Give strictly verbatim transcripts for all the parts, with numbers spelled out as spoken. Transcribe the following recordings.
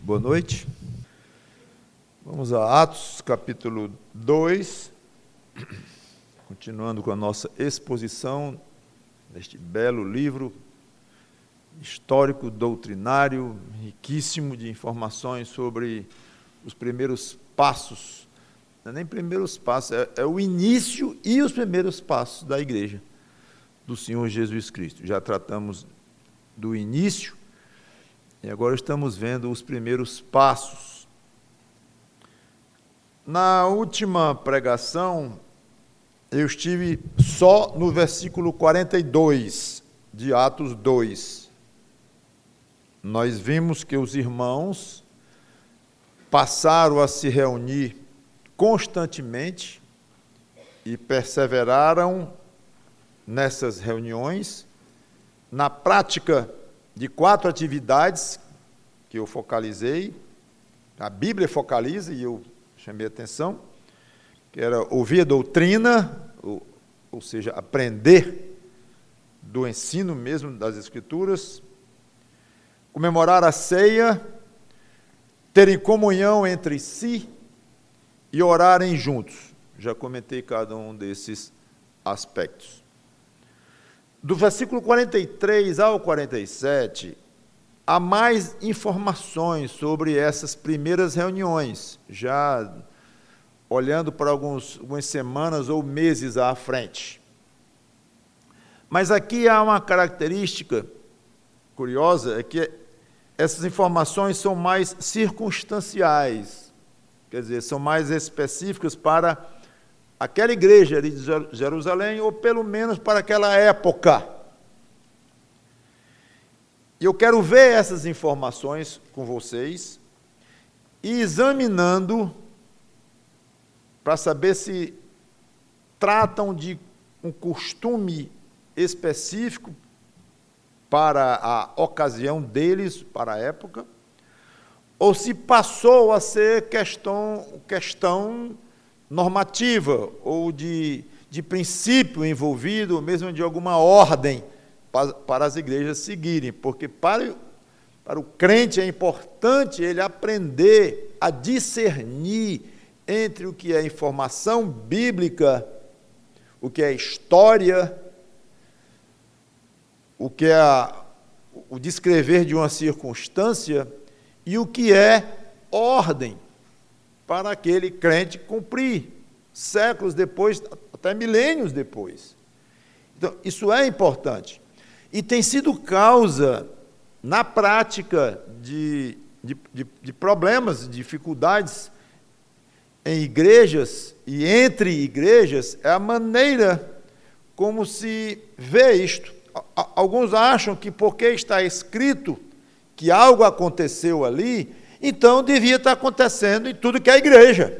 Boa noite. Vamos a Atos, capítulo dois, continuando com a nossa exposição deste belo livro histórico, doutrinário, riquíssimo de informações sobre os primeiros passos, não é nem primeiros passos, é, é o início e os primeiros passos da igreja do Senhor Jesus Cristo. Já tratamos do início, e agora estamos vendo os primeiros passos. Na última pregação, eu estive só no versículo quarenta e dois de Atos dois. Nós vimos que os irmãos passaram a se reunir constantemente e perseveraram nessas reuniões, na prática de quatro atividades que eu focalizei, a Bíblia focaliza, e eu chamei a atenção, que era ouvir a doutrina, ou, ou seja, aprender do ensino mesmo das Escrituras, comemorar a ceia, terem comunhão entre si e orarem juntos. Já comentei cada um desses aspectos. Do versículo quarenta e três ao quarenta e sete, há mais informações sobre essas primeiras reuniões, já olhando para alguns, algumas semanas ou meses à frente. Mas aqui há uma característica curiosa, é que essas informações são mais circunstanciais, quer dizer, são mais específicas para aquela igreja ali de Jerusalém, ou pelo menos para aquela época. E eu quero ver essas informações com vocês, e examinando, para saber se tratam de um costume específico para a ocasião deles, para a época, ou se passou a ser questão, questão normativa, ou de, de princípio envolvido, ou mesmo de alguma ordem para, para as igrejas seguirem, porque para, para o crente é importante ele aprender a discernir entre o que é informação bíblica, o que é história, o que é a, o descrever de uma circunstância, e o que é ordem, para aquele crente cumprir, séculos depois, até milênios depois. Então, isso é importante. E tem sido causa, na prática, de, de, de, de problemas, dificuldades em igrejas e entre igrejas, é a maneira como se vê isto. Alguns acham que porque está escrito que algo aconteceu ali, então devia estar acontecendo em tudo que é igreja.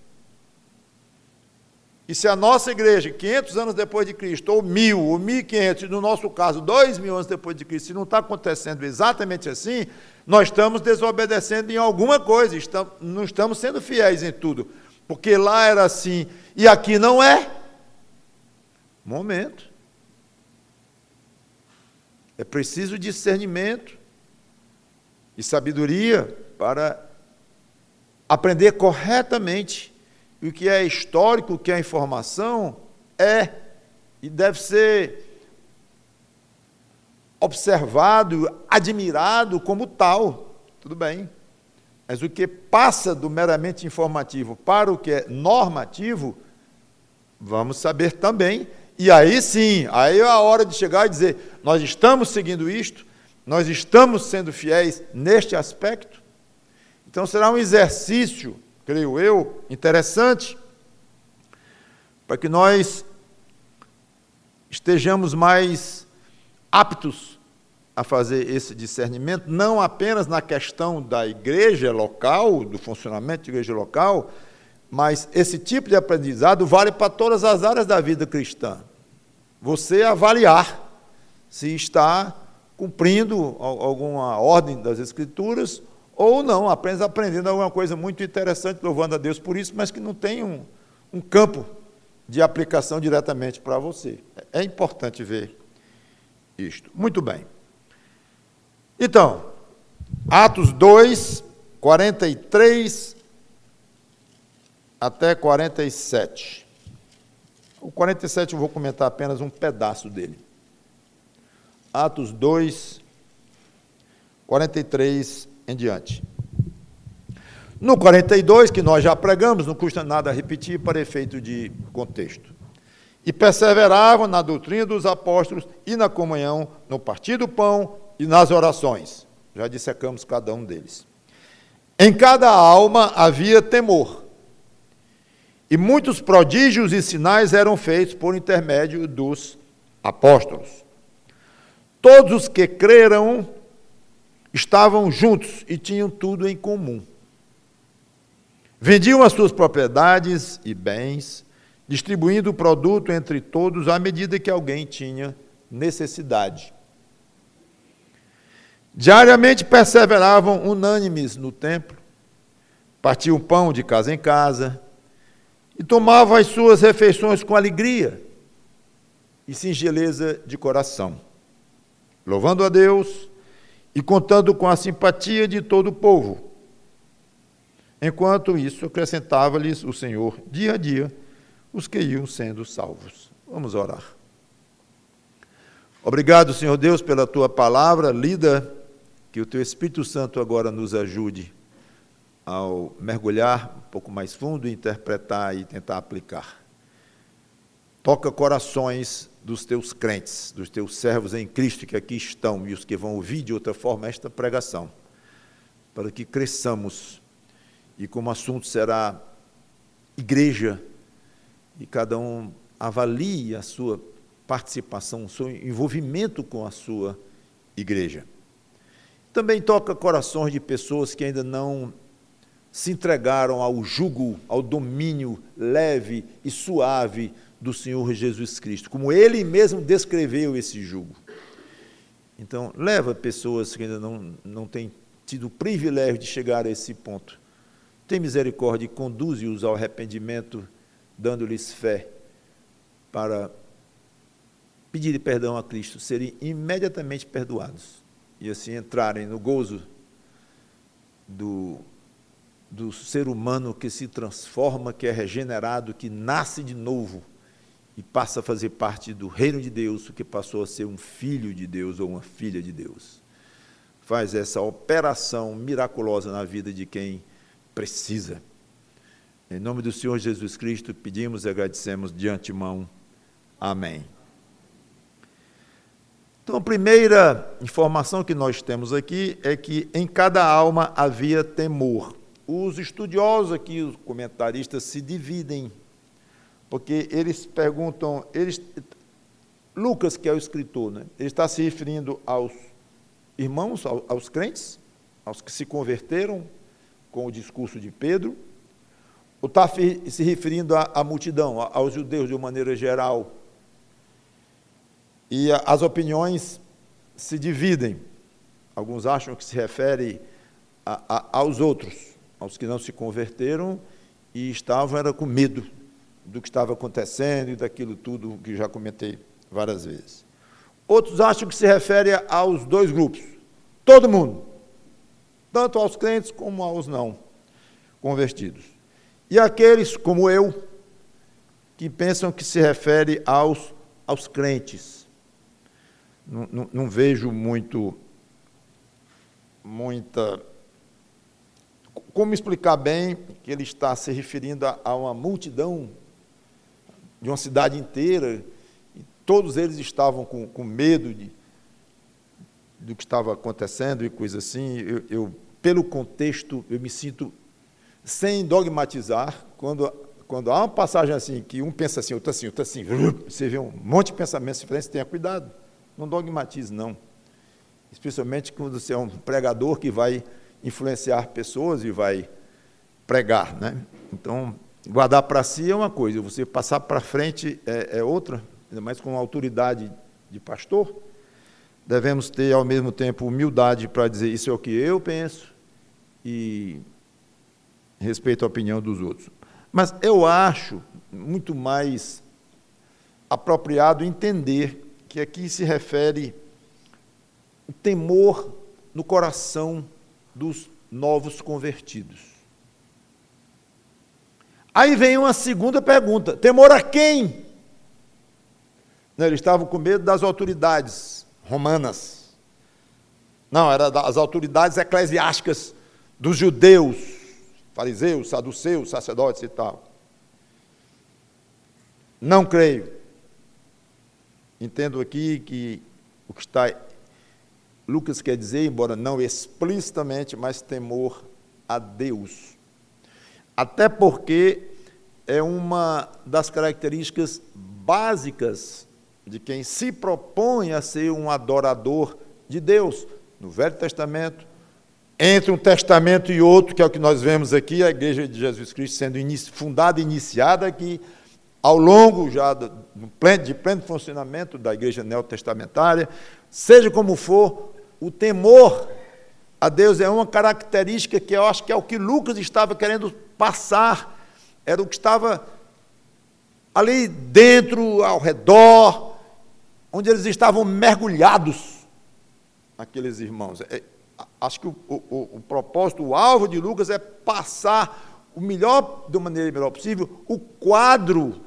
E se a nossa igreja, quinhentos anos depois de Cristo, ou mil, ou mil e quinhentos, no nosso caso, dois mil anos depois de Cristo, se não está acontecendo exatamente assim, nós estamos desobedecendo em alguma coisa, estamos, não estamos sendo fiéis em tudo, porque lá era assim, e aqui não é. Momento. É preciso discernimento e sabedoria para aprender corretamente o que é histórico, o que é informação, é e deve ser observado, admirado como tal, tudo bem. Mas o que passa do meramente informativo para o que é normativo, vamos saber também, e aí sim, aí é a hora de chegar e dizer, nós estamos seguindo isto, nós estamos sendo fiéis neste aspecto. Então será um exercício, creio eu, interessante, para que nós estejamos mais aptos a fazer esse discernimento, não apenas na questão da igreja local, do funcionamento da igreja local, mas esse tipo de aprendizado vale para todas as áreas da vida cristã. Você avaliar se está cumprindo alguma ordem das Escrituras ou não, apenas aprendendo alguma coisa muito interessante, louvando a Deus por isso, mas que não tem um, um campo de aplicação diretamente para você. É importante ver isto. Muito bem. Então, Atos dois, quarenta e três até quarenta e sete. O quarenta e sete eu vou comentar apenas um pedaço dele. Atos dois, quarenta e três em diante. No quarenta e dois, que nós já pregamos, não custa nada repetir para efeito de contexto. E perseveravam na doutrina dos apóstolos e na comunhão, no partir do pão e nas orações. Já dissecamos cada um deles. Em cada alma havia temor. E muitos prodígios e sinais eram feitos por intermédio dos apóstolos. Todos os que creram estavam juntos e tinham tudo em comum. Vendiam as suas propriedades e bens, distribuindo o produto entre todos à medida que alguém tinha necessidade. Diariamente perseveravam unânimes no templo, partiam pão de casa em casa e tomavam as suas refeições com alegria e singeleza de coração, louvando a Deus e contando com a simpatia de todo o povo. Enquanto isso, acrescentava-lhes o Senhor, dia a dia, os que iam sendo salvos. Vamos orar. Obrigado, Senhor Deus, pela Tua palavra lida, que o Teu Espírito Santo agora nos ajude ao mergulhar um pouco mais fundo, interpretar e tentar aplicar. Toca corações dos Teus crentes, dos Teus servos em Cristo que aqui estão e os que vão ouvir de outra forma esta pregação, para que cresçamos. E como assunto será igreja, e cada um avalie a sua participação, o seu envolvimento com a sua igreja. Também toca corações de pessoas que ainda não se entregaram ao jugo, ao domínio leve e suave do Senhor Jesus Cristo, como Ele mesmo descreveu esse jugo. Então, leva pessoas que ainda não, não têm tido o privilégio de chegar a esse ponto. Tem misericórdia e conduze-os ao arrependimento, dando-lhes fé, para pedir perdão a Cristo, serem imediatamente perdoados, e assim entrarem no gozo do, do ser humano que se transforma, que é regenerado, que nasce de novo, e passa a fazer parte do reino de Deus, que passou a ser um filho de Deus ou uma filha de Deus. Faz essa operação miraculosa na vida de quem precisa. Em nome do Senhor Jesus Cristo, pedimos e agradecemos de antemão. Amém. Então, a primeira informação que nós temos aqui é que em cada alma havia temor. Os estudiosos aqui, os comentaristas, se dividem, porque eles perguntam, eles, Lucas, que é o escritor, né, ele está se referindo aos irmãos, aos, aos crentes, aos que se converteram com o discurso de Pedro, ou está se referindo à, à multidão, aos judeus de uma maneira geral? E a, as opiniões se dividem. Alguns acham que se refere a, a, aos outros, aos que não se converteram e estavam era com medo do que estava acontecendo e daquilo tudo que já comentei várias vezes. Outros acham que se refere aos dois grupos, todo mundo, tanto aos crentes como aos não convertidos. E aqueles, como eu, que pensam que se refere aos, aos crentes. Não, não, não vejo muito, muita... Como explicar bem que ele está se referindo a, a uma multidão de uma cidade inteira, e todos eles estavam com, com medo de, do que estava acontecendo e coisa assim. Eu, eu, pelo contexto, eu me sinto, sem dogmatizar, quando, quando há uma passagem assim, que um pensa assim, outro assim, outro assim, você vê um monte de pensamentos diferentes, tenha cuidado, não dogmatize, não. Especialmente quando você é um pregador que vai influenciar pessoas e vai pregar, né? Então, guardar para si é uma coisa, você passar para frente é, é outra, ainda mais com a autoridade de pastor. Devemos ter, ao mesmo tempo, humildade para dizer isso é o que eu penso e respeito à opinião dos outros. Mas eu acho muito mais apropriado entender que aqui se refere o temor no coração dos novos convertidos. Aí vem uma segunda pergunta: temor a quem? Não, eles estavam com medo das autoridades romanas. Não, era das autoridades eclesiásticas dos judeus, fariseus, saduceus, sacerdotes e tal. Não creio. Entendo aqui que o que está Lucas quer dizer, embora não explicitamente, mas temor a Deus. Até porque é uma das características básicas de quem se propõe a ser um adorador de Deus. No Velho Testamento, entre um testamento e outro, que é o que nós vemos aqui, a Igreja de Jesus Cristo sendo inici- fundada e iniciada aqui, ao longo já do, do pleno, de pleno funcionamento da Igreja neotestamentária, seja como for, o temor a Deus é uma característica que eu acho que é o que Lucas estava querendo passar, era o que estava ali dentro, ao redor, onde eles estavam mergulhados, aqueles irmãos. É, acho que o, o, o propósito, o alvo de Lucas é passar o melhor, da maneira melhor possível, o quadro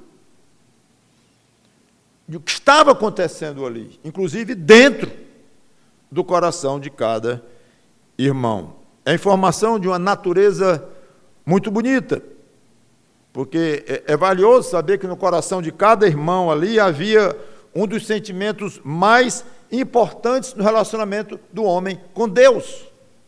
do que estava acontecendo ali, inclusive dentro do coração de cada irmão. É informação de uma natureza muito bonita, porque é, é valioso saber que no coração de cada irmão ali havia um dos sentimentos mais importantes no relacionamento do homem com Deus.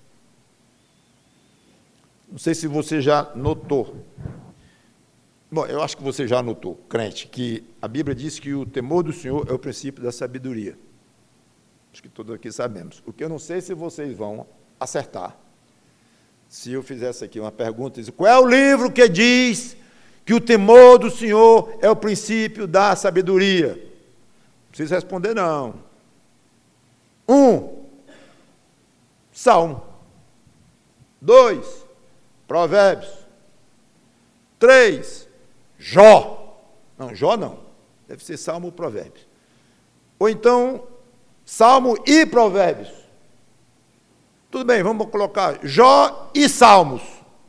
Não sei se você já notou. Bom, eu acho que você já notou, crente, que a Bíblia diz que o temor do Senhor é o princípio da sabedoria. Acho que todos aqui sabemos. O que eu não sei se vocês vão acertar. Se eu fizesse aqui uma pergunta, qual é o livro que diz que o temor do Senhor é o princípio da sabedoria? Não precisa responder, não. Um, Salmo. Dois, Provérbios. Três, Jó. Não, Jó não. Deve ser Salmo ou Provérbios. Ou então, Salmo e Provérbios. Tudo bem, vamos colocar Jó e Salmos.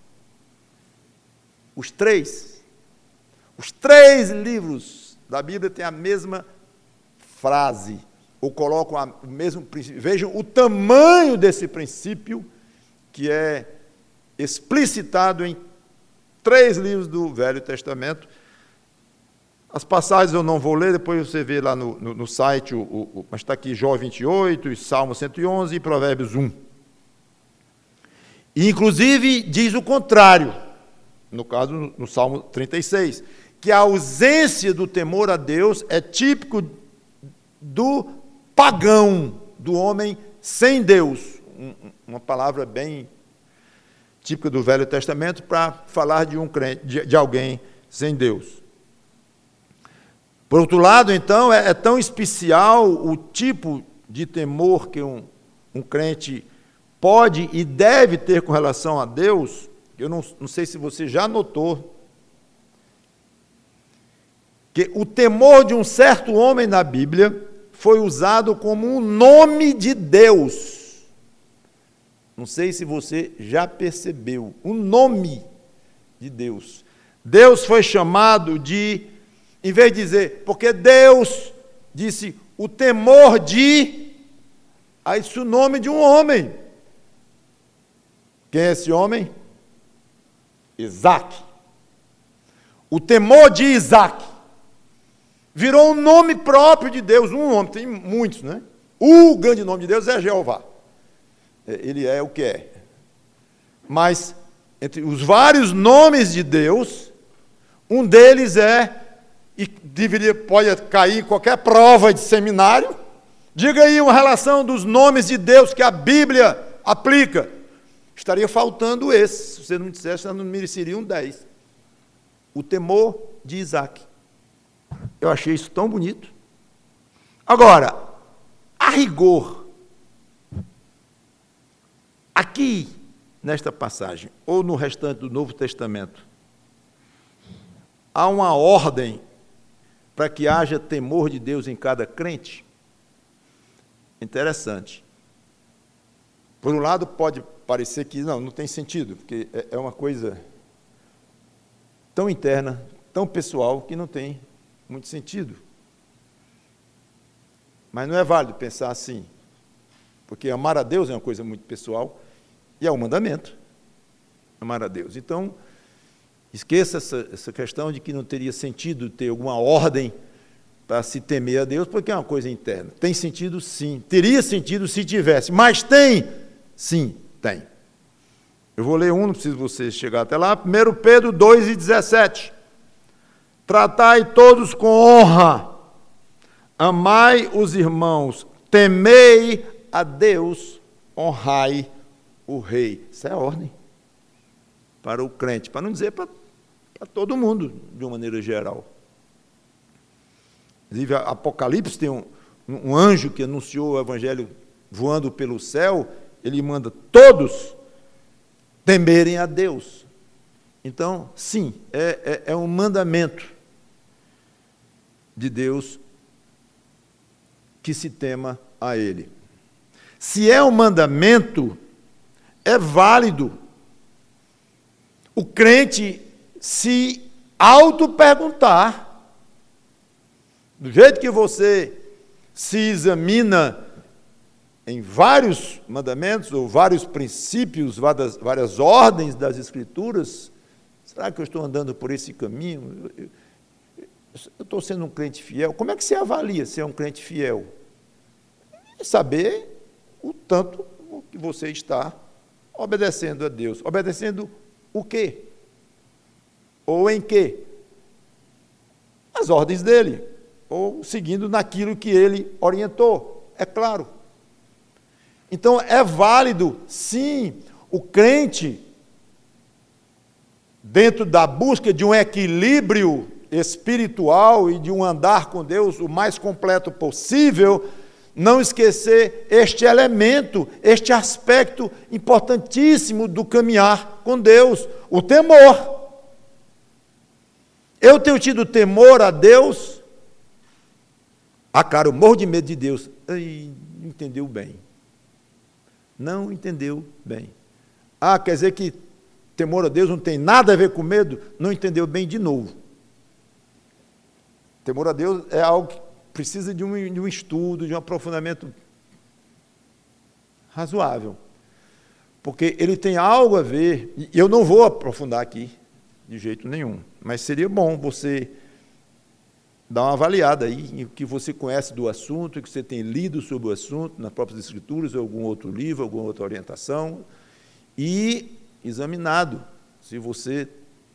Os três. Os três livros da Bíblia têm a mesma frase, ou colocam o mesmo princípio. Vejam o tamanho desse princípio que é explicitado em três livros do Velho Testamento. As passagens eu não vou ler, depois você vê lá no, no, no site, o, o, mas está aqui Jó vinte e oito, Salmo cento e onze e Provérbios um. E, inclusive, diz o contrário, no caso, no, no Salmo trinta e seis, que a ausência do temor a Deus é típico do pagão, do homem sem Deus. Um, uma palavra bem típica do Velho Testamento para falar de, um crente, de, de alguém sem Deus. Por outro lado, então, é, é tão especial o tipo de temor que um, um crente pode e deve ter com relação a Deus, que eu não, não sei se você já notou, que o temor de um certo homem na Bíblia foi usado como um nome de Deus. Não sei se você já percebeu, um nome de Deus. Deus foi chamado de, em vez de dizer, porque Deus disse, o temor de, aí isso é o nome de um homem. Quem é esse homem? Isaac. O temor de Isaac virou um nome próprio de Deus, um nome, tem muitos, né? O grande nome de Deus é Jeová. Ele é o que é. Mas, entre os vários nomes de Deus, um deles é, e deveria, pode cair em qualquer prova de seminário, diga aí uma relação dos nomes de Deus que a Bíblia aplica. Estaria faltando esse. Se você não dissesse, não mereceriam dez. O temor de Isaac. Eu achei isso tão bonito. Agora, a rigor, aqui, nesta passagem, ou no restante do Novo Testamento, há uma ordem para que haja temor de Deus em cada crente? Interessante. Por um lado, pode parecer que não, não tem sentido, porque é, é uma coisa tão interna, tão pessoal, que não tem muito sentido. Mas não é válido pensar assim, porque amar a Deus é uma coisa muito pessoal e é um mandamento, amar a Deus. Então, esqueça essa, essa questão de que não teria sentido ter alguma ordem para se temer a Deus, porque é uma coisa interna. Tem sentido, sim. Teria sentido se tivesse, mas tem? Sim, tem. Eu vou ler um, não preciso vocês chegar até lá. primeiro Pedro dois e dezessete. Tratai todos com honra, amai os irmãos, temei a Deus, honrai o rei. Isso é ordem para o crente, para não dizer para, para todo mundo, de uma maneira geral. Inclusive, Apocalipse tem um, um anjo que anunciou o evangelho voando pelo céu, ele manda todos temerem a Deus. Então, sim, é, é, é um mandamento de Deus que se tema a Ele. Se é um mandamento, é válido o crente se auto-perguntar, do jeito que você se examina em vários mandamentos, ou vários princípios, várias, várias ordens das Escrituras, será que eu estou andando por esse caminho? Eu, eu, eu estou sendo um crente fiel? Como é que você avalia se é um crente fiel? É saber o tanto que você está obedecendo a Deus. Obedecendo o quê? Ou em quê? As ordens dele, ou seguindo naquilo que ele orientou, é claro. Então, é válido, sim, o crente, dentro da busca de um equilíbrio espiritual e de um andar com Deus o mais completo possível, não esquecer este elemento, este aspecto importantíssimo do caminhar com Deus, o temor. Eu tenho tido temor a Deus? Ah, cara, eu morro de medo de Deus. Ai, não entendeu bem. Não entendeu bem. Ah, quer dizer que temor a Deus não tem nada a ver com medo? Não entendeu bem de novo. Temor a Deus é algo que precisa de um, de um estudo, de um aprofundamento razoável. Porque ele tem algo a ver, e eu não vou aprofundar aqui, de jeito nenhum, mas seria bom você dar uma avaliada aí, em que você conhece do assunto, que você tem lido sobre o assunto, nas próprias Escrituras, ou algum outro livro, alguma outra orientação, e examinado se você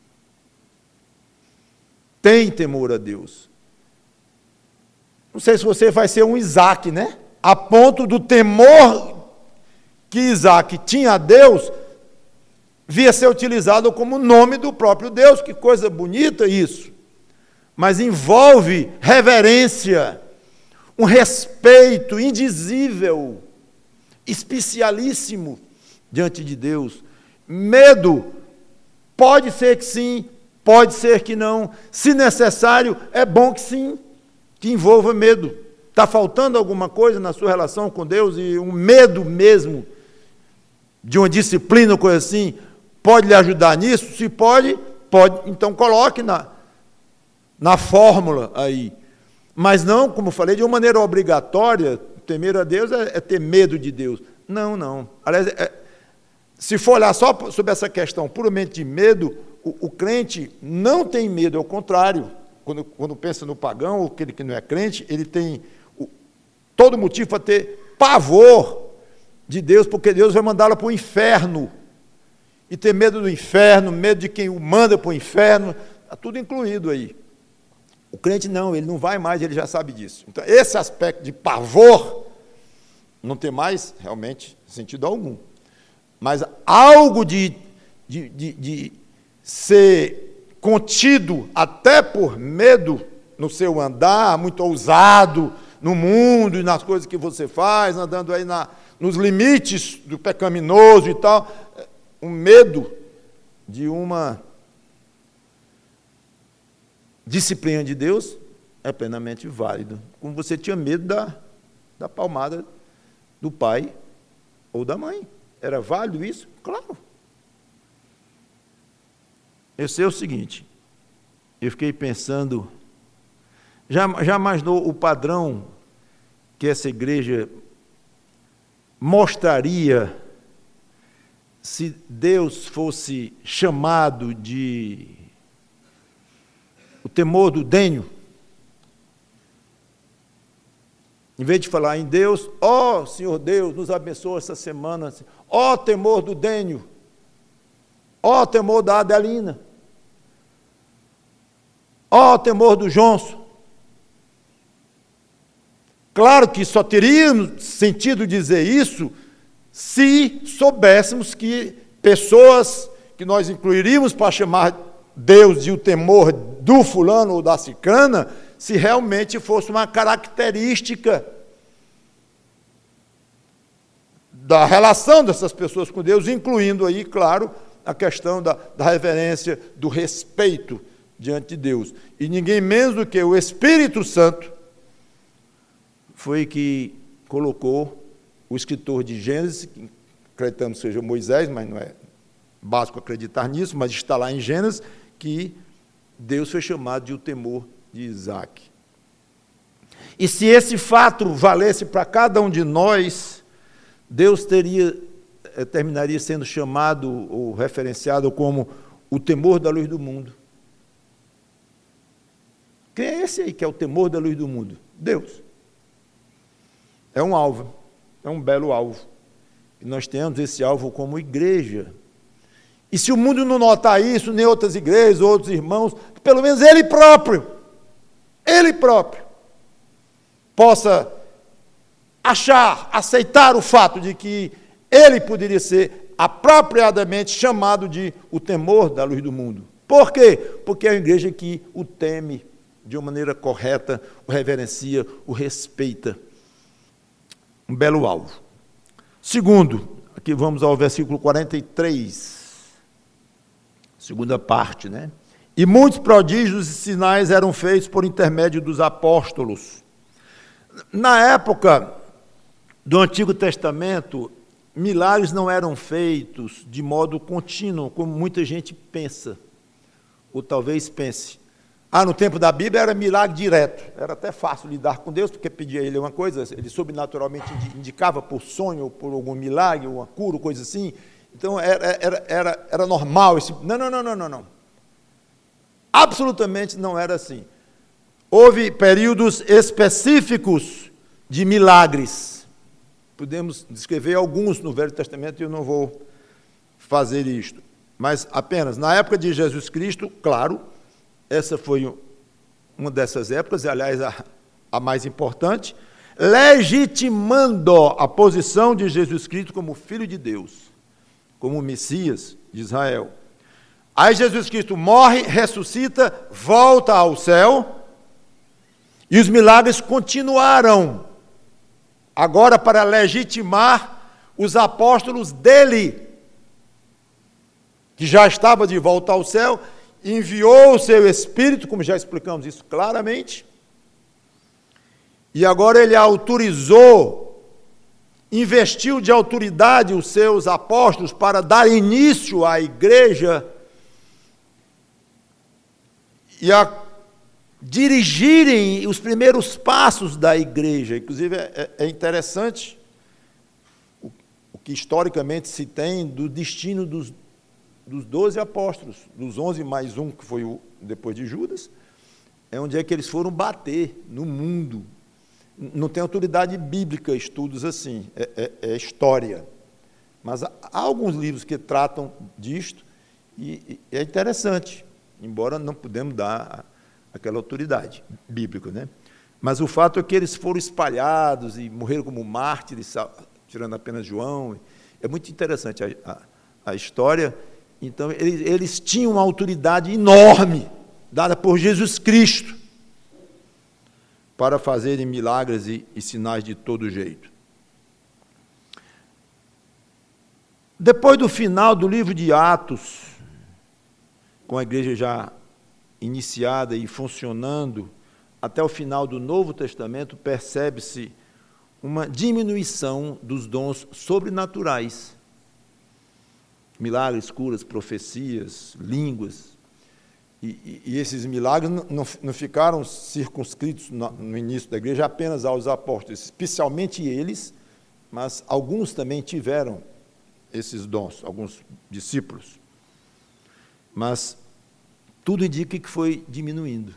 tem temor a Deus. Não sei se você vai ser um Isaac, né? A ponto do temor que Isaac tinha a Deus, via ser utilizado como nome do próprio Deus. Que coisa bonita isso! Mas envolve reverência, um respeito indizível, especialíssimo diante de Deus. Medo, pode ser que sim, pode ser que não. Se necessário, é bom que sim, que envolva medo. Está faltando alguma coisa na sua relação com Deus e um medo mesmo de uma disciplina, coisa assim, pode lhe ajudar nisso? Se pode, pode, então coloque na, na fórmula aí. Mas não, como falei, de uma maneira obrigatória. Temer a Deus é, é ter medo de Deus. Não, não. Aliás, é, se for olhar só sobre essa questão puramente de medo, o, o crente não tem medo, ao contrário. Quando, quando pensa no pagão, ou aquele que não é crente, ele tem o, todo motivo para ter pavor de Deus, porque Deus vai mandá-lo para o inferno. E ter medo do inferno, medo de quem o manda para o inferno, está tudo incluído aí. O crente não, ele não vai mais, ele já sabe disso. Então, esse aspecto de pavor não tem mais, realmente, sentido algum. Mas algo de, de, de, de ser contido até por medo no seu andar, muito ousado no mundo e nas coisas que você faz, andando aí na, nos limites do pecaminoso e tal, um medo de uma disciplina de Deus é plenamente válido. Como você tinha medo da, da palmada do pai ou da mãe. Era válido isso? Claro. Eu sei o seguinte, eu fiquei pensando, já, já imaginou o padrão que essa igreja mostraria se Deus fosse chamado de o temor do denho? Em vez de falar em Deus, ó Senhor Deus, nos abençoa essa semana, ó temor do denho, ó temor da Adelina, ó temor do Johnson. Claro que só teríamos sentido dizer isso se soubéssemos que pessoas que nós incluiríamos para chamar Deus de o temor do fulano ou da cicrana, se realmente fosse uma característica da relação dessas pessoas com Deus, incluindo aí, claro, a questão da, da reverência, do respeito diante de Deus. E ninguém menos do que o Espírito Santo foi que colocou o escritor de Gênesis, que acreditamos que seja Moisés, mas não é básico acreditar nisso, mas está lá em Gênesis, que Deus foi chamado de o temor de Isaac. E se esse fato valesse para cada um de nós, Deus teria, terminaria sendo chamado ou referenciado como o temor da luz do mundo. Quem é esse aí que é o temor da luz do mundo? Deus. É um alvo, é um belo alvo. E nós temos esse alvo como igreja. E se o mundo não notar isso, nem outras igrejas, outros irmãos, pelo menos ele próprio, ele próprio, possa achar, aceitar o fato de que ele poderia ser apropriadamente chamado de o temor da luz do mundo. Por quê? Porque é uma igreja que o teme de uma maneira correta, o reverencia, o respeita. Um belo alvo. Segundo, aqui vamos ao versículo quarenta e três, segunda parte, né? E muitos prodígios e sinais eram feitos por intermédio dos apóstolos. Na época do Antigo Testamento, milagres não eram feitos de modo contínuo, como muita gente pensa, ou talvez pense. Ah, no tempo da Bíblia era milagre direto, era até fácil lidar com Deus, porque pedia a ele uma coisa, ele sobrenaturalmente indicava por sonho, ou por algum milagre, uma cura, coisa assim. Então era, era, era, era normal esse... Não, não, não, não, não, não. Absolutamente não era assim. Houve períodos específicos de milagres. Podemos descrever alguns no Velho Testamento, e eu não vou fazer isto. Mas apenas, na época de Jesus Cristo, claro, essa foi uma dessas épocas, e, aliás, a, a mais importante, legitimando a posição de Jesus Cristo como Filho de Deus, como Messias de Israel. Aí Jesus Cristo morre, ressuscita, volta ao céu, e os milagres continuaram, agora para legitimar os apóstolos dele, que já estava de volta ao céu, enviou o seu Espírito, como já explicamos isso claramente, e agora ele autorizou, investiu de autoridade os seus apóstolos para dar início à igreja e a dirigirem os primeiros passos da igreja. Inclusive, é, é interessante o, o que historicamente se tem do destino dos dos doze apóstolos, dos onze mais um, que foi o depois de Judas, é onde é que eles foram bater no mundo. Não tem autoridade bíblica, estudos assim, é, é, é história. Mas há, há alguns livros que tratam disto, e, e é interessante, embora não podemos dar aquela autoridade bíblica, né? Mas o fato é que eles foram espalhados e morreram como mártires, tirando apenas João. É muito interessante a, a, a história. Então, eles, eles tinham uma autoridade enorme, dada por Jesus Cristo, para fazerem milagres e, e sinais de todo jeito. Depois do final do livro de Atos, com a igreja já iniciada e funcionando, até o final do Novo Testamento, percebe-se uma diminuição dos dons sobrenaturais. milagres, curas, profecias, línguas. E, e, e esses milagres não, não, não ficaram circunscritos no, no início da igreja apenas aos apóstolos, especialmente eles, mas alguns também tiveram esses dons, alguns discípulos. Mas tudo indica que foi diminuindo.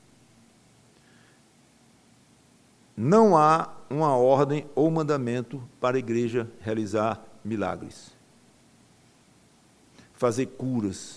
Não há uma ordem ou mandamento para a igreja realizar milagres, fazer curas,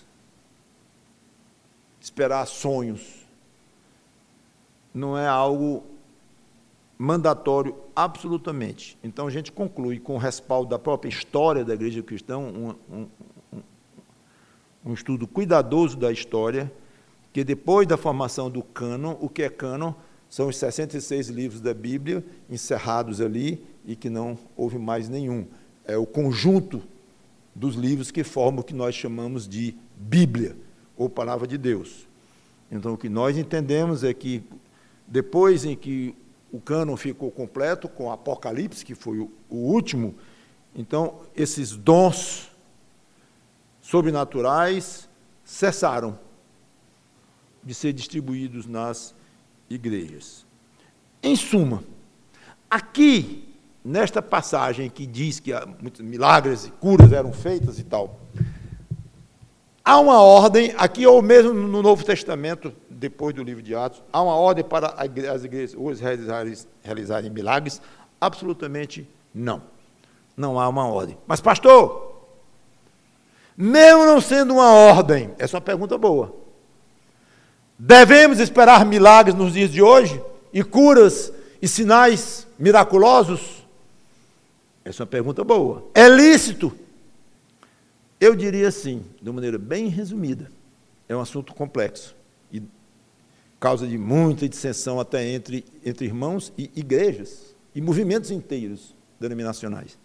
esperar sonhos. Não é algo mandatório absolutamente. Então a gente conclui com o respaldo da própria história da igreja cristã, um, um, um, um estudo cuidadoso da história, que depois da formação do cânon, o que é cânon são os sessenta e seis livros da Bíblia encerrados ali e que não houve mais nenhum. É o conjunto dos livros que formam o que nós chamamos de Bíblia, ou Palavra de Deus. Então, o que nós entendemos é que, depois em que o cânon ficou completo, com o Apocalipse, que foi o, o último, então, esses dons sobrenaturais cessaram de ser distribuídos nas igrejas. Em suma, aqui, nesta passagem que diz que muitos milagres e curas eram feitas e tal, há uma ordem, aqui ou mesmo no Novo Testamento, depois do livro de Atos, há uma ordem para as igrejas hoje realizarem, realizarem milagres? Absolutamente não. Não há uma ordem. Mas, pastor, mesmo não sendo uma ordem, essa é uma pergunta boa. Devemos esperar milagres nos dias de hoje? E curas e sinais miraculosos? Essa é uma pergunta boa. É lícito? Eu diria assim, de uma maneira bem resumida, é um assunto complexo e causa de muita dissensão até entre, entre irmãos e igrejas e movimentos inteiros denominacionais.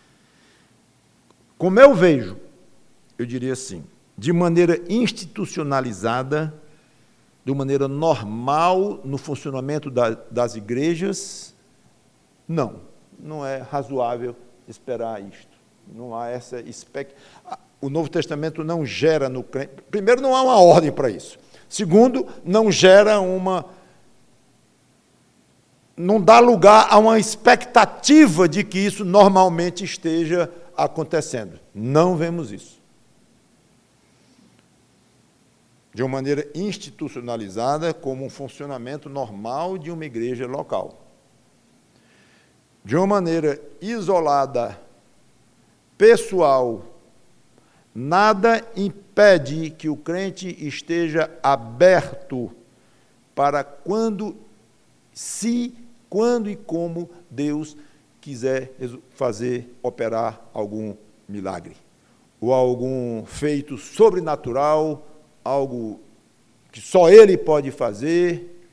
Como eu vejo, eu diria assim, de maneira institucionalizada, de maneira normal no funcionamento da, das igrejas, não, não é razoável esperar isto. Não há essa expectativa. O Novo Testamento não gera no crente. Primeiro, não há uma ordem para isso. Segundo, não gera uma. Não dá lugar a uma expectativa de que isso normalmente esteja acontecendo. Não vemos isso. De uma maneira institucionalizada, como um funcionamento normal de uma igreja local. De uma maneira isolada, pessoal, nada impede que o crente esteja aberto para quando, se, quando e como Deus quiser fazer, operar algum milagre, ou algum feito sobrenatural, algo que só Ele pode fazer.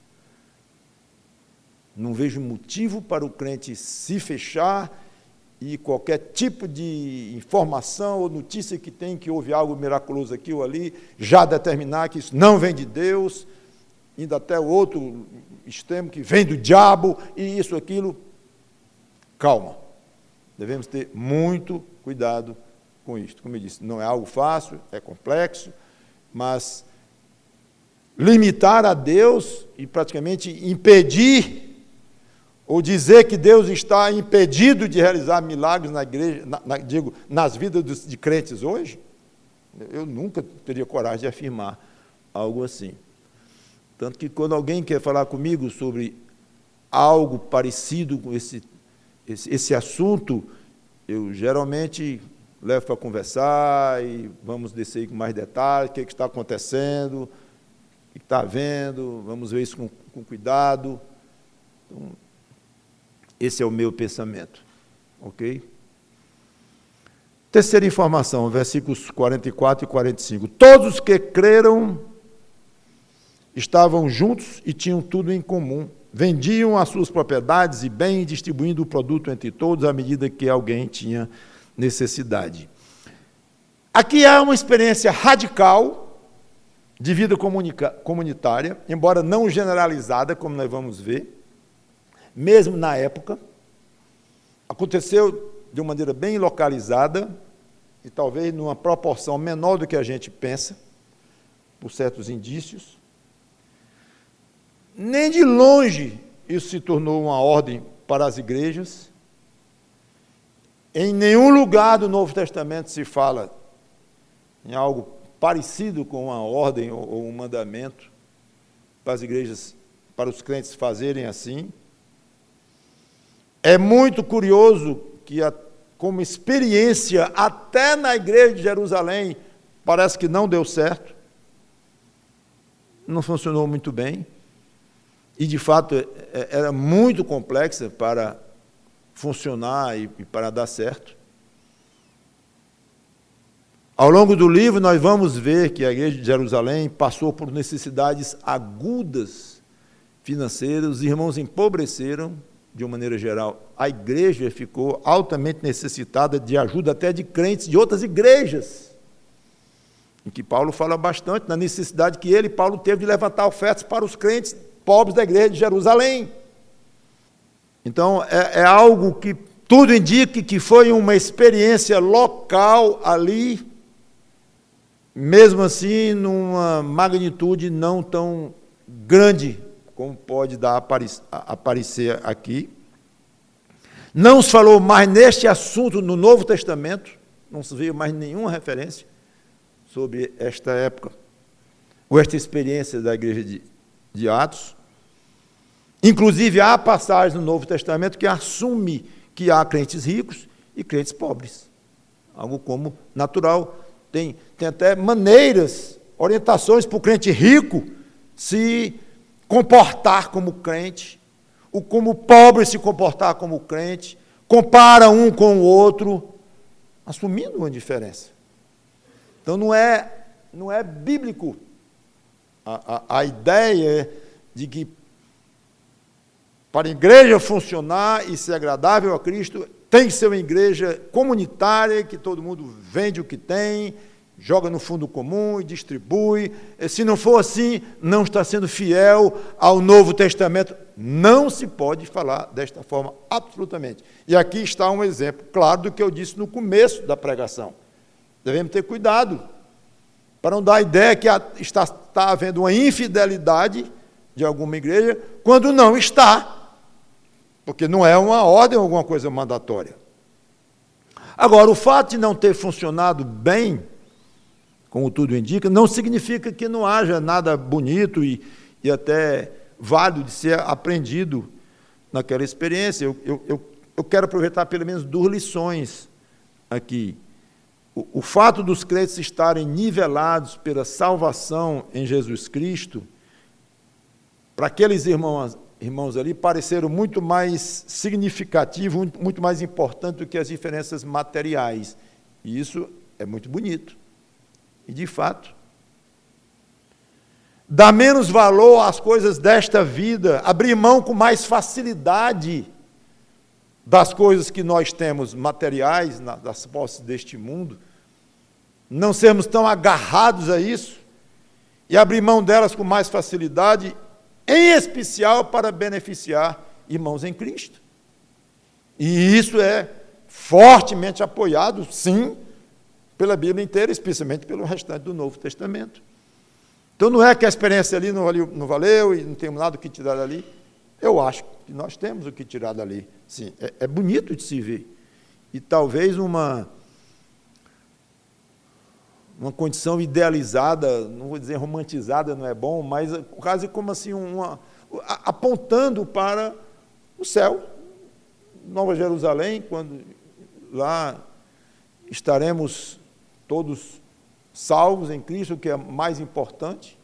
Não vejo motivo para o crente se fechar e qualquer tipo de informação ou notícia que tem que houve algo miraculoso aqui ou ali, já determinar que isso não vem de Deus, indo até o outro extremo que vem do diabo e isso, aquilo. Calma. Devemos ter muito cuidado com isto. Como eu disse, não é algo fácil, é complexo, mas limitar a Deus e praticamente impedir ou dizer que Deus está impedido de realizar milagres na igreja, na, na, digo, nas vidas dos, de crentes hoje, eu nunca teria coragem de afirmar algo assim. Tanto que quando alguém quer falar comigo sobre algo parecido com esse, esse, esse assunto, eu geralmente levo para conversar e vamos descer com mais detalhes, o que, é que está acontecendo, o que está havendo, vamos ver isso com, com cuidado. Então, esse é o meu pensamento, ok? Terceira informação, versículos quarenta e quatro e quarenta e cinco. Todos os que creram estavam juntos e tinham tudo em comum. Vendiam as suas propriedades e bens, distribuindo o produto entre todos à medida que alguém tinha necessidade. Aqui há uma experiência radical de vida comunitária, embora não generalizada, como nós vamos ver. Mesmo na época, aconteceu de uma maneira bem localizada, e talvez numa proporção menor do que a gente pensa, por certos indícios. Nem de longe isso se tornou uma ordem para as igrejas. Em nenhum lugar do Novo Testamento se fala em algo parecido com uma ordem ou um mandamento para as igrejas, para os crentes fazerem assim. É muito curioso que, como experiência, até na igreja de Jerusalém, parece que não deu certo, não funcionou muito bem, e, de fato, era muito complexa para funcionar e para dar certo. Ao longo do livro, nós vamos ver que a igreja de Jerusalém passou por necessidades agudas financeiras, os irmãos empobreceram, de uma maneira geral. A igreja ficou altamente necessitada de ajuda até de crentes de outras igrejas, em que Paulo fala bastante na necessidade que ele, Paulo, teve de levantar ofertas para os crentes pobres da igreja de Jerusalém. Então, é, é algo que tudo indica que foi uma experiência local ali, mesmo assim, numa magnitude não tão grande como pode dar a aparecer aqui. Não se falou mais neste assunto no Novo Testamento, não se viu mais nenhuma referência sobre esta época, ou esta experiência da igreja de, de Atos. Inclusive, há passagens no Novo Testamento que assume que há crentes ricos e crentes pobres, algo como natural. Tem, tem até maneiras, orientações para o crente rico se comportar como crente, o como pobre se comportar como crente, compara um com o outro, assumindo uma diferença. Então, não é, não é bíblico a, a, a ideia de que para a igreja funcionar e ser agradável a Cristo, tem que ser uma igreja comunitária, que todo mundo vende o que tem, joga no fundo comum e distribui. Se não for assim, não está sendo fiel ao Novo Testamento. Não se pode falar desta forma, absolutamente. E aqui está um exemplo claro do que eu disse no começo da pregação. Devemos ter cuidado para não dar a ideia que está, está havendo uma infidelidade de alguma igreja, quando não está, porque não é uma ordem ou alguma coisa mandatória. Agora, o fato de não ter funcionado bem, como tudo indica, não significa que não haja nada bonito e, e até válido de ser aprendido naquela experiência. Eu, eu, eu, eu quero aproveitar pelo menos duas lições aqui. O, o fato dos crentes estarem nivelados pela salvação em Jesus Cristo, para aqueles irmãos, irmãos ali, pareceram muito mais significativo, muito mais importante do que as diferenças materiais. E isso é muito bonito. E, de fato, dá menos valor às coisas desta vida, abrir mão com mais facilidade das coisas que nós temos materiais, das posses deste mundo, não sermos tão agarrados a isso e abrir mão delas com mais facilidade, em especial para beneficiar irmãos em Cristo. E isso é fortemente apoiado, sim, pela Bíblia inteira, especialmente pelo restante do Novo Testamento. Então, não é que a experiência ali não valeu, não valeu e não temos nada o que tirar dali. Eu acho que nós temos o que tirar dali. Sim, é, é bonito de se ver. E talvez uma, uma condição idealizada, não vou dizer romantizada, não é bom, mas quase como assim, uma, apontando para o céu. Nova Jerusalém, quando lá estaremos todos salvos em Cristo, o que é mais importante,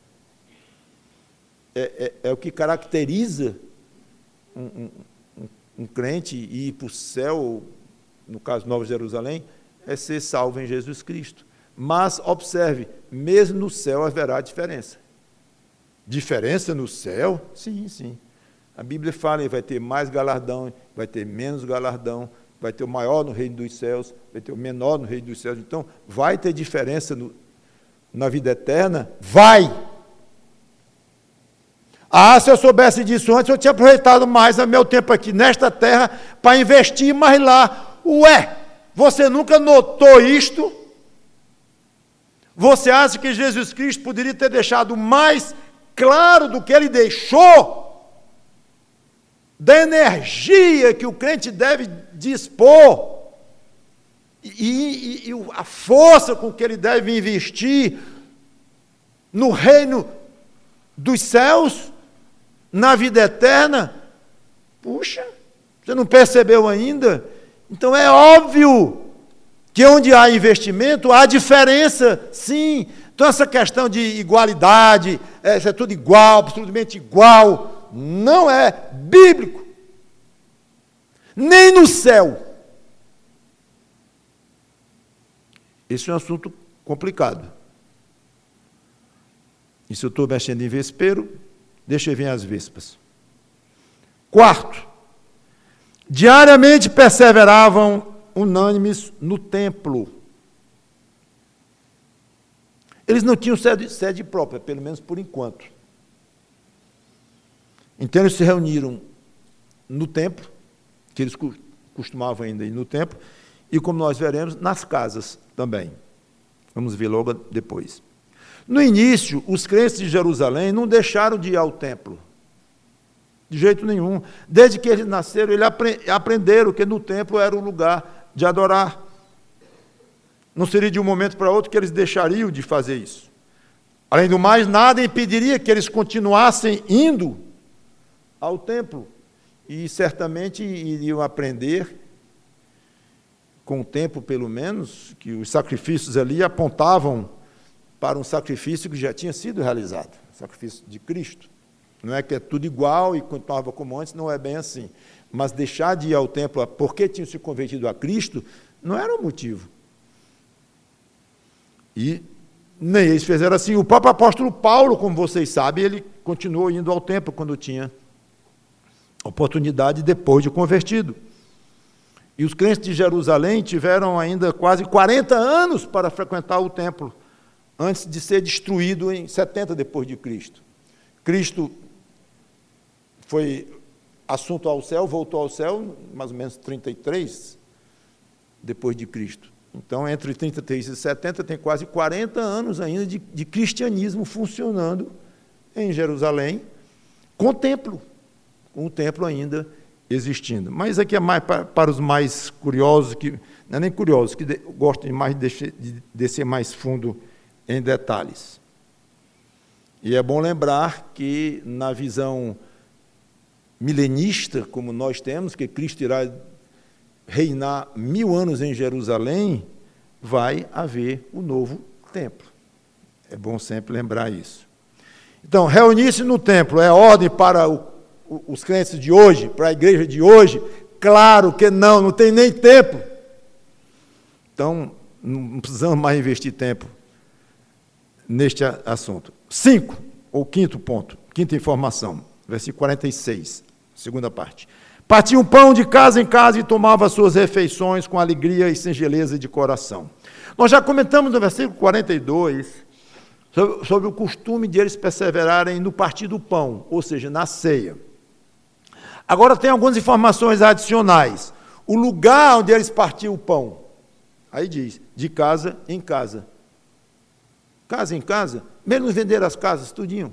é, é, é o que caracteriza um, um, um, um crente ir para o céu, no caso Nova Jerusalém, é ser salvo em Jesus Cristo. Mas, observe, mesmo no céu haverá diferença. Diferença no céu? Sim, sim. A Bíblia fala que vai ter mais galardão, vai ter menos galardão, vai ter o maior no reino dos céus, vai ter o menor no reino dos céus. Então, vai ter diferença no, na vida eterna? Vai! Ah, se eu soubesse disso antes, eu tinha aproveitado mais o meu tempo aqui nesta terra para investir mais lá. Ué, você nunca notou isto? Você acha que Jesus Cristo poderia ter deixado mais claro do que ele deixou, da energia que o crente deve dispor, e, e, e a força com que ele deve investir no reino dos céus, na vida eterna? Puxa, você não percebeu ainda? Então é óbvio que onde há investimento, há diferença, sim. Então essa questão de igualdade, é, é tudo igual, absolutamente igual, não é bíblico. Nem no céu. Esse é um assunto complicado. E se eu estou mexendo em vespeiro, deixa eu ver as vespas. Quarto, diariamente perseveravam unânimes no templo. Eles não tinham sede, sede própria, pelo menos por enquanto. Então eles se reuniram no templo, que eles costumavam ainda ir no templo, e como nós veremos, nas casas também. Vamos ver logo depois. No início, os crentes de Jerusalém não deixaram de ir ao templo. De jeito nenhum. Desde que eles nasceram, eles aprenderam que no templo era um lugar de adorar. Não seria de um momento para outro que eles deixariam de fazer isso. Além do mais, nada impediria que eles continuassem indo ao templo. E certamente iriam aprender, com o tempo pelo menos, que os sacrifícios ali apontavam para um sacrifício que já tinha sido realizado, o sacrifício de Cristo. Não é que é tudo igual e continuava como antes, não é bem assim. Mas deixar de ir ao templo porque tinham se convertido a Cristo, não era o motivo. E nem eles fizeram assim. O próprio apóstolo Paulo, como vocês sabem, ele continuou indo ao templo quando tinha oportunidade depois de convertido. E os crentes de Jerusalém tiveram ainda quase quarenta anos para frequentar o templo, antes de ser destruído em setenta depois de Cristo. Cristo foi assunto ao céu, voltou ao céu, mais ou menos trinta e três depois de Cristo. Então, entre trinta e três e setenta, tem quase quarenta anos ainda de, de cristianismo funcionando em Jerusalém, com o templo, com o templo ainda existindo. Mas aqui é mais para, para os mais curiosos, que não é nem curiosos, que de, gostam mais de, descer, de descer mais fundo em detalhes. E é bom lembrar que, na visão milenista, como nós temos, que Cristo irá reinar mil anos em Jerusalém, vai haver o novo templo. É bom sempre lembrar isso. Então, reunir-se no templo é ordem para o, o, os crentes de hoje, para a igreja de hoje? Claro que não, não tem nem templo. Então, não precisamos mais investir tempo neste assunto. Cinco, ou quinto ponto, quinta informação, versículo quarenta e seis, segunda parte. Partia um pão de casa em casa e tomava suas refeições com alegria e singeleza de coração. Nós já comentamos no versículo quarenta e dois sobre, sobre o costume de eles perseverarem no partir do pão, ou seja, na ceia. Agora tem algumas informações adicionais. O lugar onde eles partiam o pão, aí diz, de casa em casa. Casa em casa, mesmo vender as casas, tudinho.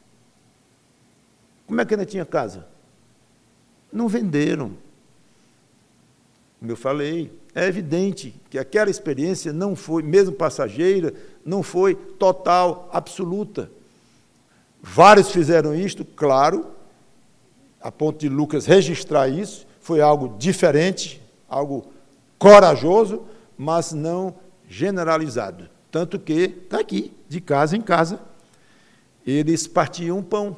Como é que ainda tinha casa? Não venderam. Como eu falei, é evidente que aquela experiência não foi, mesmo passageira, não foi total, absoluta. Vários fizeram isto, claro, a ponto de Lucas registrar isso, foi algo diferente, algo corajoso, mas não generalizado. Tanto que, está aqui, de casa em casa, eles partiam pão.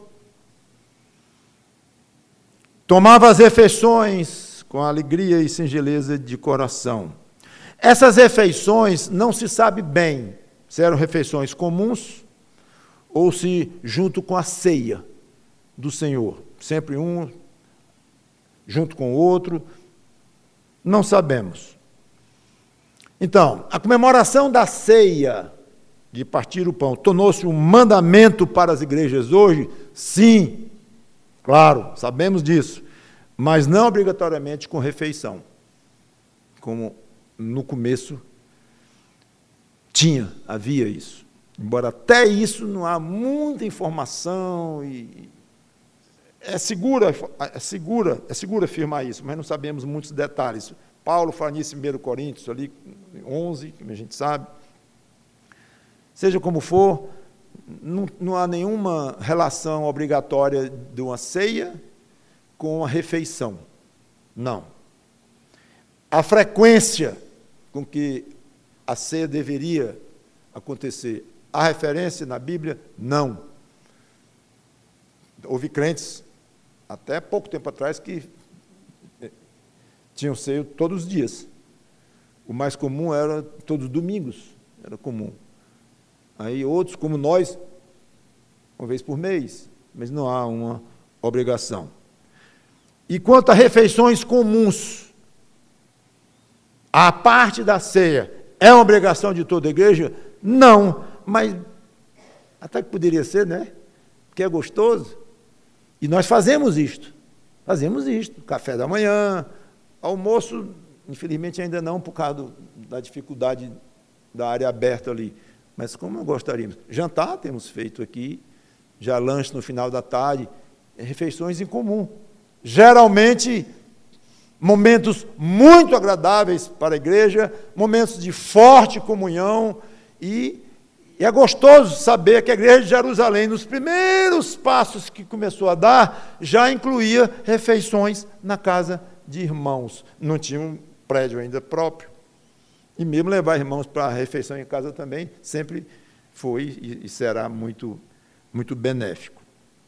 Tomava as refeições com alegria e singeleza de coração. Essas refeições não se sabe bem se eram refeições comuns ou se junto com a ceia do Senhor. Sempre um junto com o outro, não sabemos. Então, a comemoração da ceia, de partir o pão, tornou-se um mandamento para as igrejas hoje? Sim. Claro, sabemos disso, mas não obrigatoriamente com refeição, como no começo Tinha, havia isso. Embora até isso não há muita informação e é segura, é segura, é seguro afirmar isso, mas não sabemos muitos detalhes. Paulo fala nisso em primeiro Coríntios, ali, onze, que a gente sabe. Seja como for, não, não há nenhuma relação obrigatória de uma ceia com a refeição. Não. A frequência com que a ceia deveria acontecer, há referência na Bíblia? Não. Houve crentes, até pouco tempo atrás, que tinham ceia todos os dias. O mais comum era todos os domingos, era comum. Aí outros, como nós, uma vez por mês, mas não há uma obrigação. E quanto a refeições comuns, a parte da ceia é uma obrigação de toda a igreja? Não, mas até que poderia ser, né? Porque é gostoso. E nós fazemos isto, fazemos isto, café da manhã, almoço, infelizmente ainda não, por causa do, da dificuldade da área aberta ali, mas como gostaríamos. Jantar temos feito aqui, já lanche no final da tarde, refeições em comum. Geralmente, momentos muito agradáveis para a igreja, momentos de forte comunhão, e, e é gostoso saber que a igreja de Jerusalém, nos primeiros passos que começou a dar, já incluía refeições na casa de irmãos. Não tinha um prédio ainda próprio. E mesmo levar irmãos para a refeição em casa também, sempre foi e, e será muito, muito benéfico.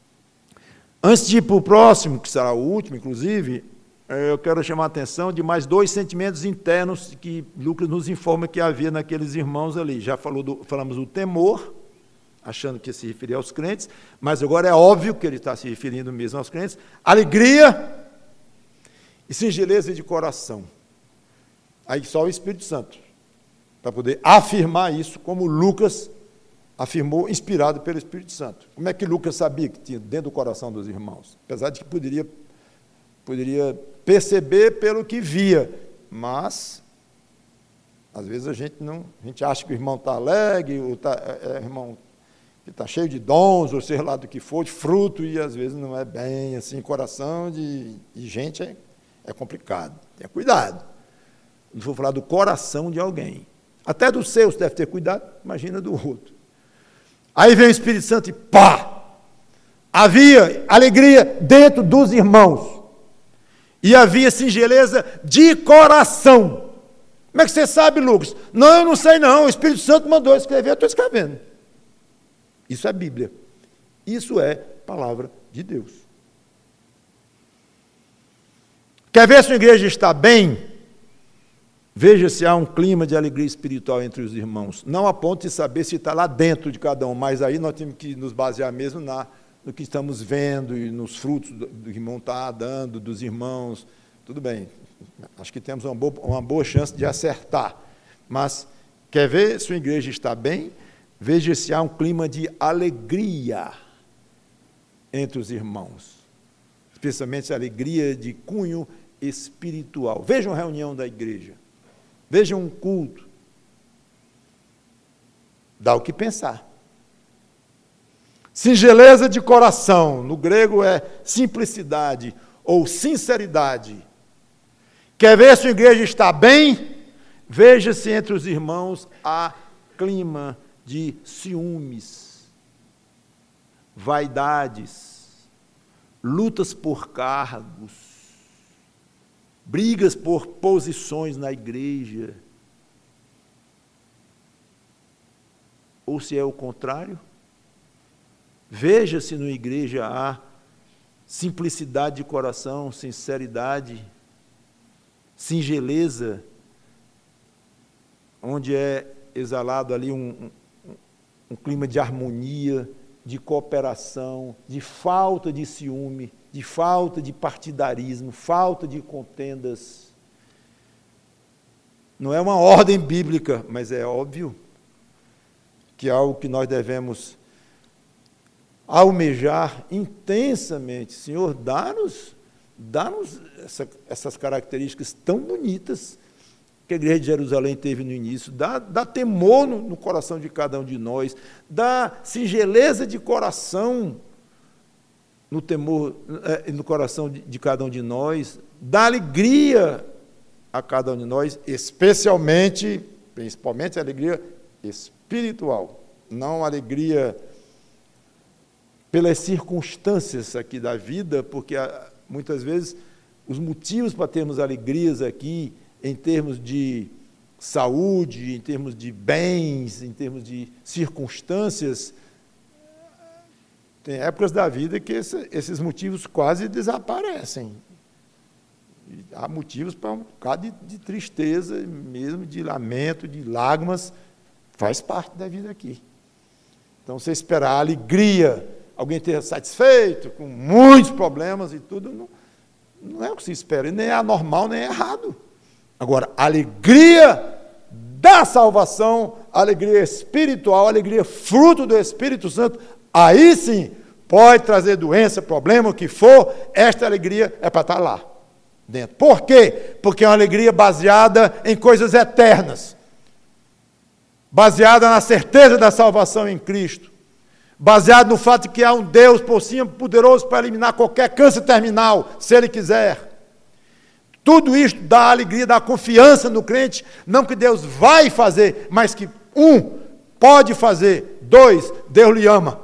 Antes de ir para o próximo, que será o último, inclusive, eu quero chamar a atenção de mais dois sentimentos internos que Lucas nos informa que havia naqueles irmãos ali. Já falou do, falamos do temor, achando que se referia aos crentes, mas agora é óbvio que ele está se referindo mesmo aos crentes. Alegria e singeleza de coração. Aí só o Espírito Santo, para poder afirmar isso, como Lucas afirmou, inspirado pelo Espírito Santo. Como é que Lucas sabia que tinha dentro do coração dos irmãos? Apesar de que poderia, poderia perceber pelo que via, mas às vezes a gente não, a gente acha que o irmão está alegre, ou tá, é, é irmão que está cheio de dons, ou seja lá do que for, de fruto, e às vezes não é bem assim, coração de, de gente é, é complicado. Tenha cuidado. Não vou falar do coração de alguém. Até dos seus deve ter cuidado, imagina do outro. Aí vem o Espírito Santo e pá! Havia alegria dentro dos irmãos. E havia singeleza de coração. Como é que você sabe, Lucas? Não, eu não sei não, o Espírito Santo mandou escrever, eu estou escrevendo. Isso é Bíblia. Isso é palavra de Deus. Quer ver se a igreja está bem? Veja se há um clima de alegria espiritual entre os irmãos. Não a ponto de saber se está lá dentro de cada um, mas aí nós temos que nos basear mesmo na, no que estamos vendo e nos frutos do, do irmão está dando, dos irmãos. Tudo bem, acho que temos uma boa, uma boa chance de acertar. Mas quer ver se a igreja está bem? Veja se há um clima de alegria entre os irmãos. Especialmente a alegria de cunho espiritual. Veja uma reunião da igreja. Veja um culto. Dá o que pensar. Singeleza de coração, no grego é simplicidade ou sinceridade. Quer ver se a igreja está bem? Veja se entre os irmãos há clima de ciúmes, vaidades, lutas por cargos, brigas por posições na igreja, ou se é o contrário. Veja se na igreja há simplicidade de coração, sinceridade, singeleza, onde é exalado ali um, um, um clima de harmonia, de cooperação, de falta de ciúme, de falta de partidarismo, falta de contendas. Não é uma ordem bíblica, mas é óbvio que é algo que nós devemos almejar intensamente. Senhor, dá-nos dá-nos essa, essas características tão bonitas que a igreja de Jerusalém teve no início, dá, dá temor no, no coração de cada um de nós, dá singeleza de coração no temor, no coração de, de cada um de nós, dá alegria a cada um de nós, especialmente, principalmente a alegria espiritual, não a alegria pelas circunstâncias aqui da vida, porque muitas vezes os motivos para termos alegrias aqui, em termos de saúde, em termos de bens, em termos de circunstâncias, tem épocas da vida que esse, esses motivos quase desaparecem. E há motivos para um bocado de, de tristeza, mesmo de lamento, de lágrimas, faz parte da vida aqui. Então, você esperar a alegria, alguém esteja satisfeito, com muitos problemas e tudo, não, não é o que se espera, nem é anormal, nem é errado. Agora, a alegria da salvação, a alegria espiritual, a alegria fruto do Espírito Santo, aí sim, pode trazer doença, problema, o que for, esta alegria é para estar lá dentro. Por quê? Porque é uma alegria baseada em coisas eternas, baseada na certeza da salvação em Cristo, baseado no fato de que há um Deus por cima poderoso para eliminar qualquer câncer terminal, se Ele quiser. Tudo isto dá alegria, dá confiança no crente, não que Deus vai fazer, mas que, um, pode fazer, dois, Deus lhe ama.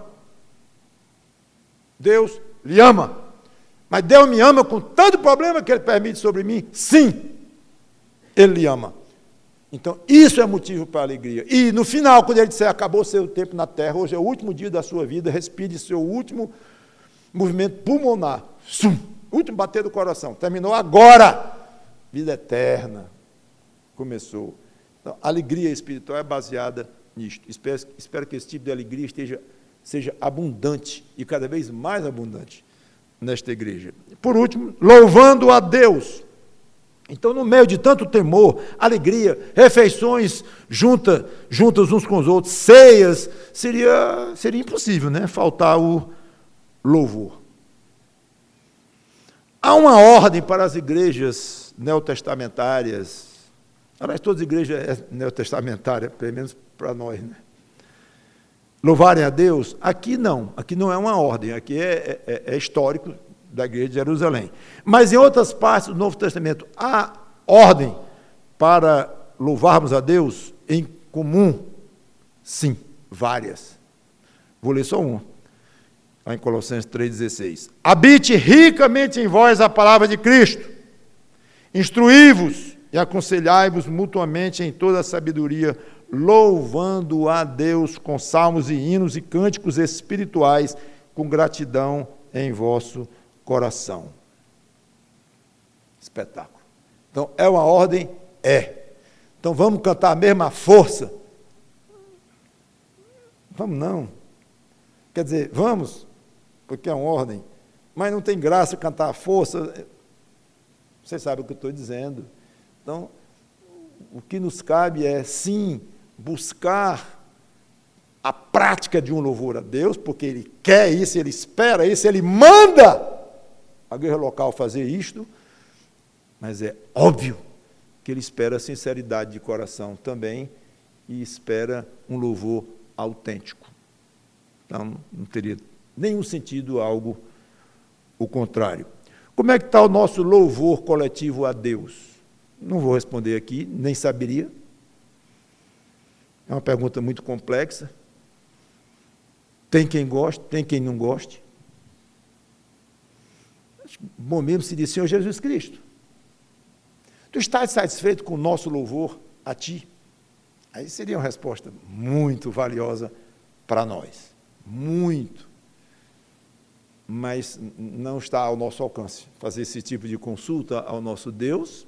Deus lhe ama. Mas Deus me ama com tanto problema que Ele permite sobre mim? Sim, Ele lhe ama. Então, isso é motivo para a alegria. E no final, quando Ele disser, acabou o seu tempo na terra, hoje é o último dia da sua vida, respire seu último movimento pulmonar. Sum, último bater do coração. Terminou agora. Vida eterna. Começou. Então, a alegria espiritual é baseada nisto. Espero, espero que esse tipo de alegria esteja, seja abundante e cada vez mais abundante nesta igreja. Por último, louvando a Deus. Então, no meio de tanto temor, alegria, refeições junta, juntas uns com os outros, ceias, seria, seria impossível, né? Faltar o louvor. Há uma ordem para as igrejas neotestamentárias, aliás, todas as igrejas neotestamentárias, pelo menos para nós, né? Louvarem a Deus, aqui não, aqui não é uma ordem, aqui é, é, é histórico da igreja de Jerusalém. Mas em outras partes do Novo Testamento, há ordem para louvarmos a Deus em comum? Sim, várias. Vou ler só uma, lá em Colossenses três, dezesseis. Habite ricamente em vós a palavra de Cristo, instruí-vos e aconselhai-vos mutuamente em toda a sabedoria, louvando a Deus com salmos e hinos e cânticos espirituais, com gratidão em vosso coração. Espetáculo. Então, é uma ordem? É. Então, vamos cantar a mesma força? Vamos não. Quer dizer, vamos, porque é uma ordem, mas não tem graça cantar a força. Você sabe o que eu estou dizendo. Então, o que nos cabe é, sim, buscar a prática de um louvor a Deus, porque Ele quer isso, Ele espera isso, Ele manda a igreja local fazer isto, mas é óbvio que Ele espera sinceridade de coração também e espera um louvor autêntico. Então, não teria nenhum sentido algo o contrário. Como é que está o nosso louvor coletivo a Deus? Não vou responder aqui, nem saberia. É uma pergunta muito complexa. Tem quem goste, tem quem não goste. Bom mesmo se diz, Senhor Jesus Cristo, tu estás satisfeito com o nosso louvor a Ti? Aí seria uma resposta muito valiosa para nós. Muito. Mas não está ao nosso alcance fazer esse tipo de consulta ao nosso Deus.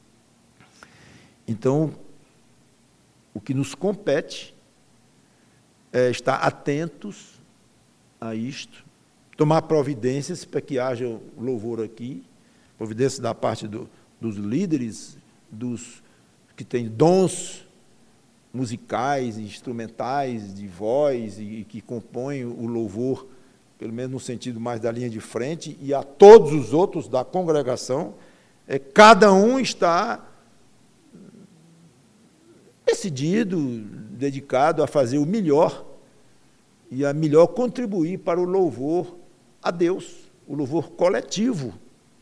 Então, o que nos compete é estar atentos a isto, tomar providências para que haja louvor aqui, providências da parte do, dos líderes, dos que têm dons musicais, instrumentais, de voz, e, e que compõem o louvor, pelo menos no sentido mais da linha de frente, e a todos os outros da congregação, é, cada um está decidido, dedicado a fazer o melhor e a melhor contribuir para o louvor a Deus, o louvor coletivo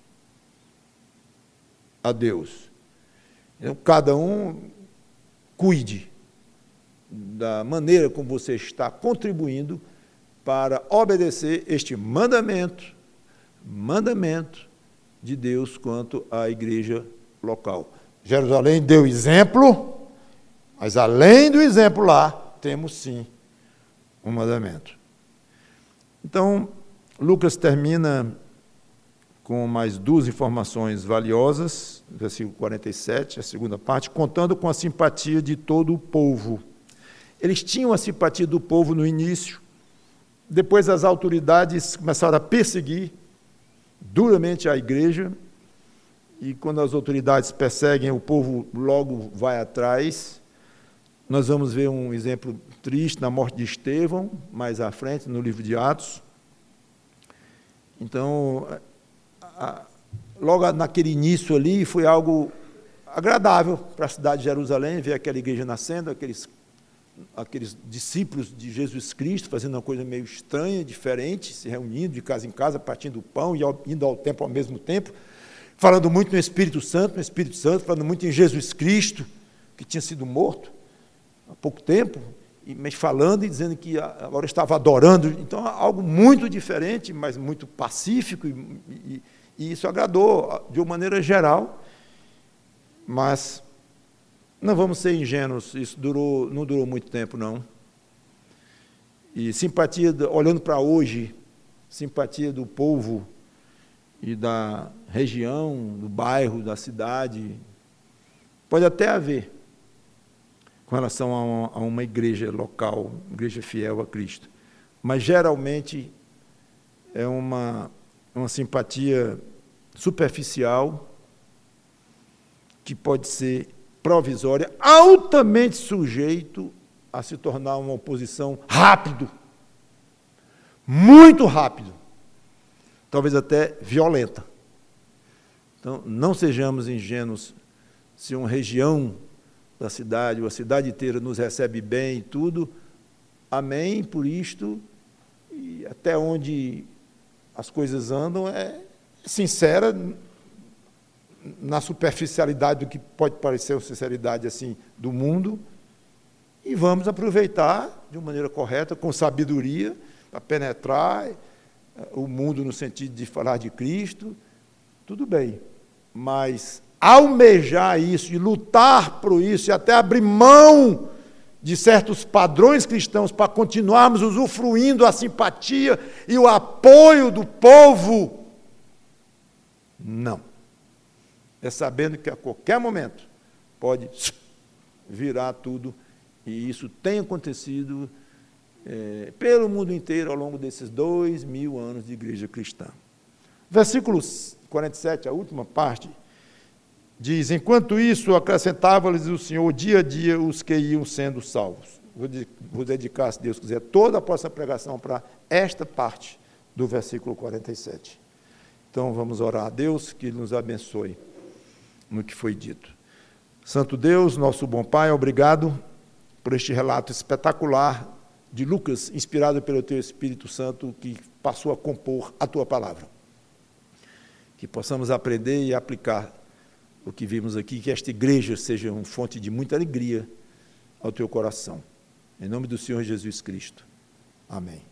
a Deus. Então, cada um cuide da maneira como você está contribuindo para obedecer este mandamento, mandamento de Deus quanto à igreja local. Jerusalém deu exemplo, mas além do exemplo lá, temos sim um mandamento. Então, Lucas termina com mais duas informações valiosas, versículo quarenta e sete, a segunda parte, contando com a simpatia de todo o povo. Eles tinham a simpatia do povo no início, depois as autoridades começaram a perseguir duramente a igreja, e quando as autoridades perseguem, o povo logo vai atrás. Nós vamos ver um exemplo triste na morte de Estevão, mais à frente, no livro de Atos. Então, a, logo naquele início ali, foi algo agradável para a cidade de Jerusalém, ver aquela igreja nascendo, aqueles, aqueles discípulos de Jesus Cristo fazendo uma coisa meio estranha, diferente, se reunindo de casa em casa, partindo o pão e ao, indo ao templo ao mesmo tempo, falando muito no Espírito Santo, no Espírito Santo, falando muito em Jesus Cristo, que tinha sido morto há pouco tempo, mas falando e dizendo que agora estava adorando. Então, algo muito diferente, mas muito pacífico, e, e, e isso agradou de uma maneira geral, mas não vamos ser ingênuos, isso durou, não durou muito tempo, não. E simpatia, olhando para hoje, simpatia do povo e da região, do bairro, da cidade, pode até haver, com relação a uma, a uma igreja local, igreja fiel a Cristo. Mas, geralmente, é uma, uma simpatia superficial, que pode ser provisória, altamente sujeito a se tornar uma oposição rápido, muito rápido, talvez até violenta. Então, não sejamos ingênuos. Se uma região da cidade, ou a cidade inteira nos recebe bem e tudo, amém por isto, e até onde as coisas andam é sincera, na superficialidade do que pode parecer a sinceridade assim, do mundo, e vamos aproveitar de uma maneira correta, com sabedoria, para penetrar o mundo no sentido de falar de Cristo, tudo bem, mas almejar isso e lutar por isso e até abrir mão de certos padrões cristãos para continuarmos usufruindo a simpatia e o apoio do povo, não. É sabendo que a qualquer momento pode virar tudo, e isso tem acontecido é, pelo mundo inteiro ao longo desses dois mil anos de igreja cristã. Versículo quarenta e sete, a última parte, diz: enquanto isso, acrescentava-lhes o Senhor dia a dia os que iam sendo salvos. Vou, vou dedicar, se Deus quiser, toda a próxima pregação para esta parte do versículo quarenta e sete. Então, vamos orar a Deus que nos abençoe no que foi dito. Santo Deus, nosso bom Pai, obrigado por este relato espetacular de Lucas, inspirado pelo Teu Espírito Santo, que passou a compor a Tua palavra. Que possamos aprender e aplicar o que vimos aqui, que esta igreja seja uma fonte de muita alegria ao Teu coração. Em nome do Senhor Jesus Cristo. Amém.